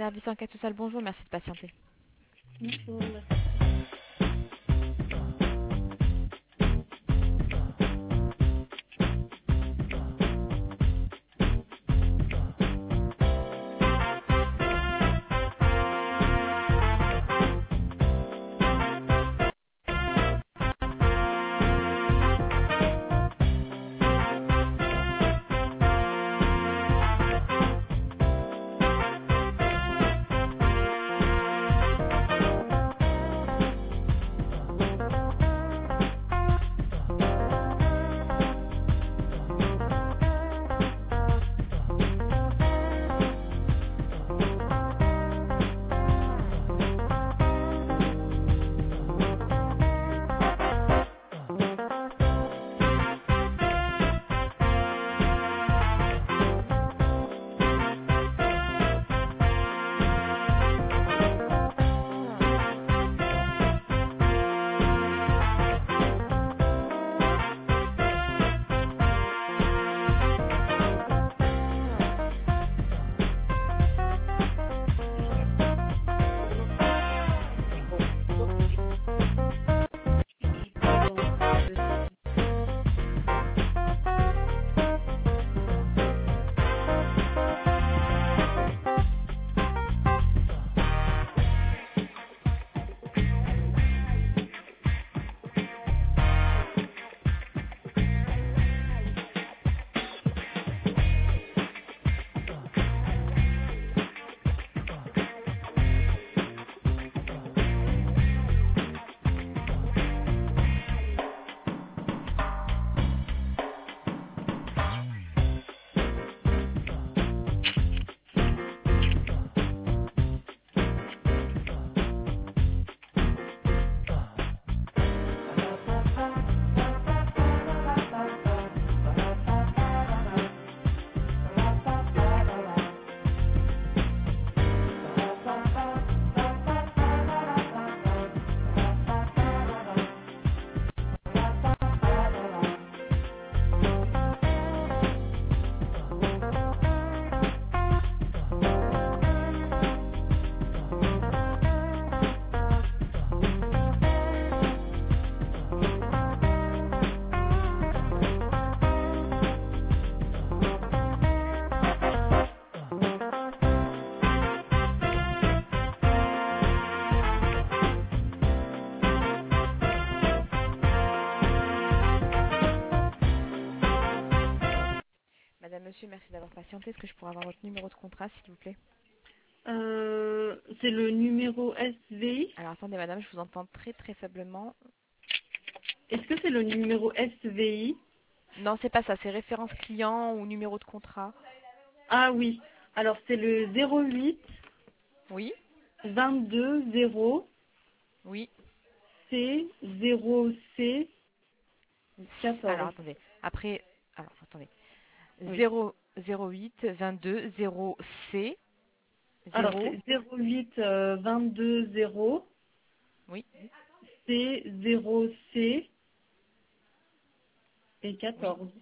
Service enquête sociale, bonjour, merci de patienter. Bonjour. Madame, monsieur, merci d'avoir patienté. Est-ce que je pourrais avoir votre numéro de contrat, s'il vous plaît? C'est le numéro SVI. Alors attendez, madame, je vous entends très très faiblement. Est-ce que c'est le numéro SVI? Non, c'est pas ça, c'est référence client ou numéro de contrat. Ah oui. Alors c'est le 08 Oui, 22 0 oui. C 0 C Alors 14. attendez, après, alors attendez. Oui. 0, 08 22 0 C Alors 0, c'est 08 22 0 oui, C 0 C et oui. 14.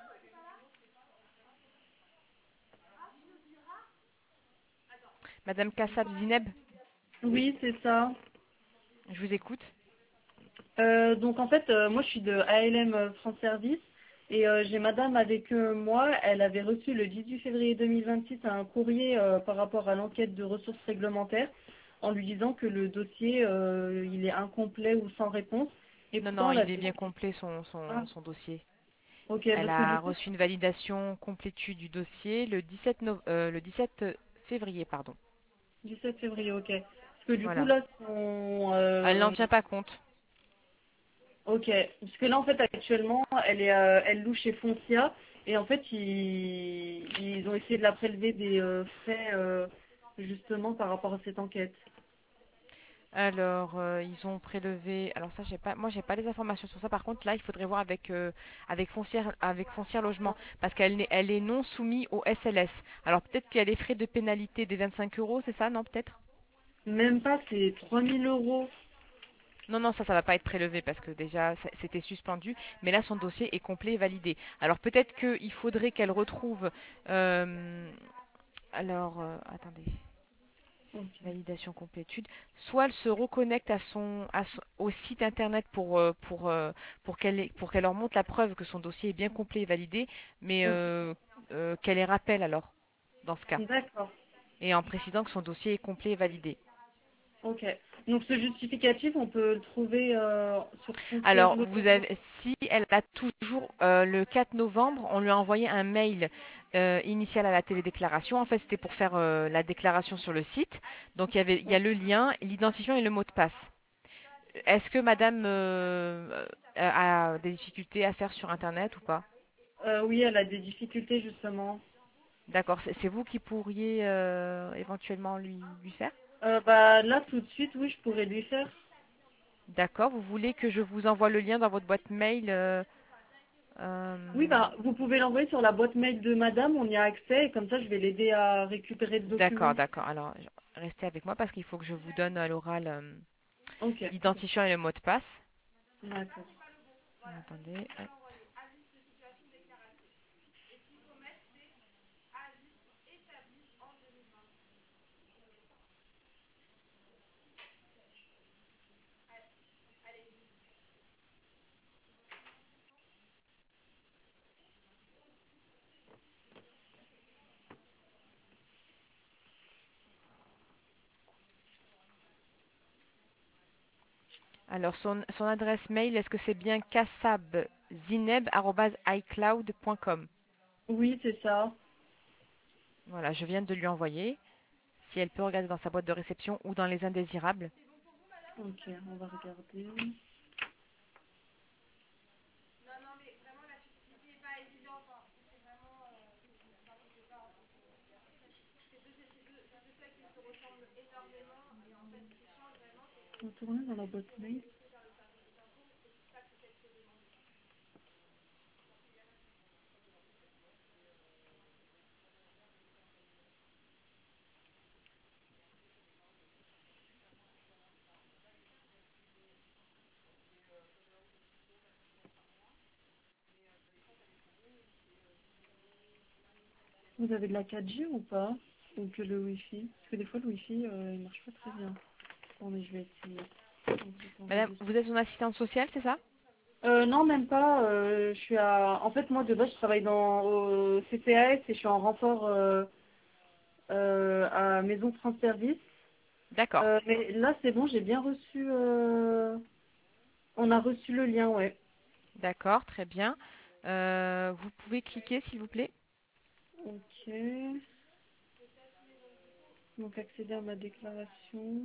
Madame Kassab Zineb, Oui, c'est ça. je vous écoute. Donc en fait, moi je suis de ALM France Service et j'ai madame avec moi, elle avait reçu le 18 février 2026 un courrier par rapport à l'enquête de ressources réglementaires en lui disant que le dossier il est incomplet ou sans réponse et Non, pourtant non, elle il est avait... bien complet son, Ah, son, son dossier. ok, Elle parce que du a coup, reçu une validation complétude du dossier le 17 février, pardon. 17 février, ok. Parce que du coup Voilà. là, son... Elle n'en tient pas compte. ok, parce que là en fait actuellement, elle loue chez Foncia et en fait ils ont essayé de la prélever des frais justement par rapport à cette enquête. Alors, ils ont prélevé. Alors ça, j'ai pas. Moi, j'ai pas les informations sur ça. Par contre, là, il faudrait voir avec Foncière Logement, parce elle est non soumise au SLS. Alors peut-être qu'il y a les frais de pénalité des 25 euros, c'est ça, non, peut-être? Même pas, c'est 3 000 euros. Non, non, ça va pas être prélevé parce que déjà, c'était suspendu. Mais là, son dossier est complet et validé. Alors peut-être qu'il faudrait qu'elle retrouve. Alors, attendez. Ok. validation complétude. Soit elle se reconnecte au site internet pour qu'elle leur montre la preuve que son dossier est bien complet et validé, mais Ok. qu'elle les rappelle alors, dans ce cas, D'accord. et en précisant que son dossier est complet et validé. Ok. Donc ce justificatif, on peut le trouver sur Foncière Alors, Locale. si elle a toujours le 4 novembre, on lui a envoyé un mail initial à la télédéclaration. En fait, c'était pour faire la déclaration sur le site. Donc, il y a le lien, l'identifiant et le mot de passe. Est-ce que Madame a des difficultés à faire sur Internet ou pas? Oui, elle a des difficultés justement. D'accord, c'est vous qui pourriez éventuellement lui faire? Bah là tout de suite, oui, je pourrais lui faire. D'accord, vous voulez que je vous envoie le lien dans votre boîte mail euh, Oui, bah vous pouvez l'envoyer sur la boîte mail de Madame, on y a accès et comme ça je vais l'aider à récupérer le D'accord, document. d'accord. Alors, restez avec moi parce qu'il faut que je vous donne à l'oral Ok. l'identifiant et le mot de passe. D'accord. Attendez. Hop. Alors, son adresse mail, est-ce que c'est bien kassabzineb@icloud.com? Oui, c'est ça. Voilà, je viens de lui envoyer. Si elle peut regarder dans sa boîte de réception ou dans les indésirables. Ok, on va regarder. Retournez dans la boîte mail. Vous avez de la 4G ou pas? Ou que le Wi-Fi? Parce que des fois le Wi-Fi il marche pas très bien. Bon mais je vais essayer. Donc, j'attendrai Madame, deux vous êtes son assistante sociale, c'est ça? Non, même pas. Je suis à. En fait, moi de base, je travaille dans au CCAS et je suis en renfort à Maison France Service. D'accord, Mais là, c'est bon, j'ai bien reçu. On a reçu le lien, ouais. d'accord, très bien. Vous pouvez cliquer, s'il vous plaît. Ok. Donc accéder à ma déclaration.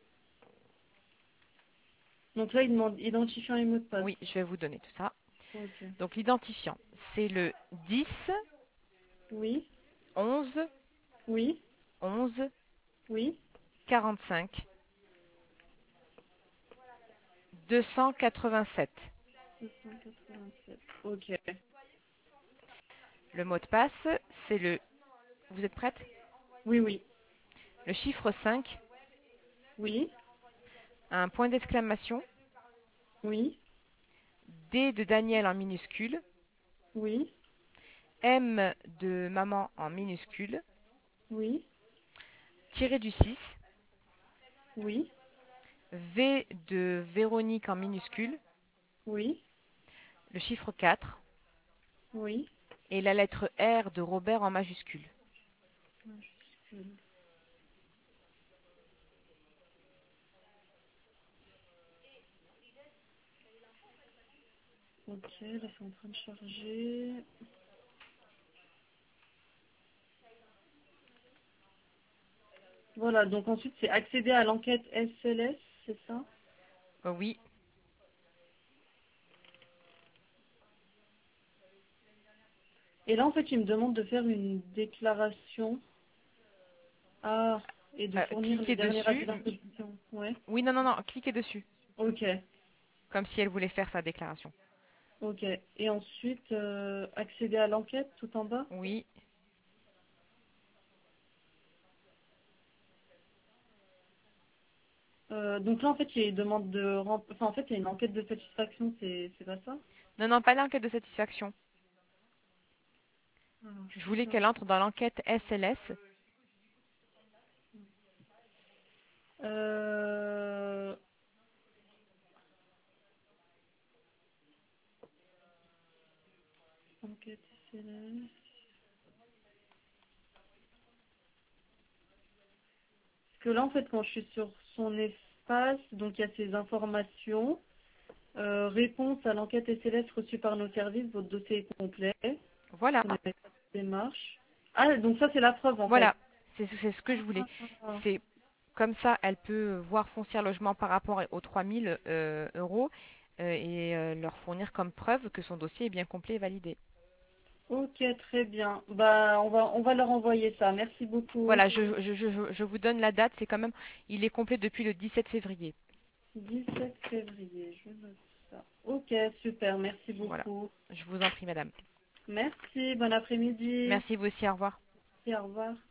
Donc là, il demande identifiant et mot de passe. Oui, je vais vous donner tout ça. Ok. Donc, l'identifiant, c'est le 10 Oui, 11 oui, 11 oui. 45 287. 287. Ok. Le mot de passe, c'est le... Vous êtes prête? Oui, oui, Le chiffre 5, oui, un point d'exclamation, oui, D de Daniel en minuscule, oui, M de maman en minuscule, oui, tiré du 6, oui, V de Véronique en minuscule, oui, le chiffre 4 oui. et la lettre R de Robert en majuscule. Majuscule. Ok, là c'est en train de charger. Voilà, donc ensuite c'est accéder à l'enquête SLS, c'est ça? Oui, Et là en fait il me demande de faire une déclaration. Ah, et de fournir les cliquez derniers avis dessus. d'imposition. Ouais. Oui, non, non, non, cliquez dessus, Ok, comme si elle voulait faire sa déclaration. ok. Et ensuite accéder à l'enquête tout en bas. Oui, Donc là en fait il demande enfin en fait il y a une enquête de satisfaction, c'est pas ça? non, non, pas l'enquête de satisfaction. Alors, Je je voulais regarde. qu'elle entre dans l'enquête SLS. Euh, enquête SLS. Parce que là, en fait, quand je suis sur son espace, donc il y a ces informations. Réponse à l'enquête SLS reçue par nos services, votre dossier est complet. Voilà, Vous n'avez pas de démarche. Ah, donc ça, c'est la preuve, en fait. voilà, c'est ce que je voulais. Ah, C'est comme ça, elle peut voir Foncière Logement par rapport aux 3000 euros et leur fournir comme preuve que son dossier est bien complet et validé. ok, très bien. Bah, on va leur envoyer ça. Merci beaucoup. Voilà, je vous donne la date, c'est quand même, il est complet depuis le 17 février. 17 février, je note ça. Ok, super, merci Voilà, beaucoup. je vous en prie, madame. Merci, bon après-midi. Merci vous aussi, au revoir. Et au revoir.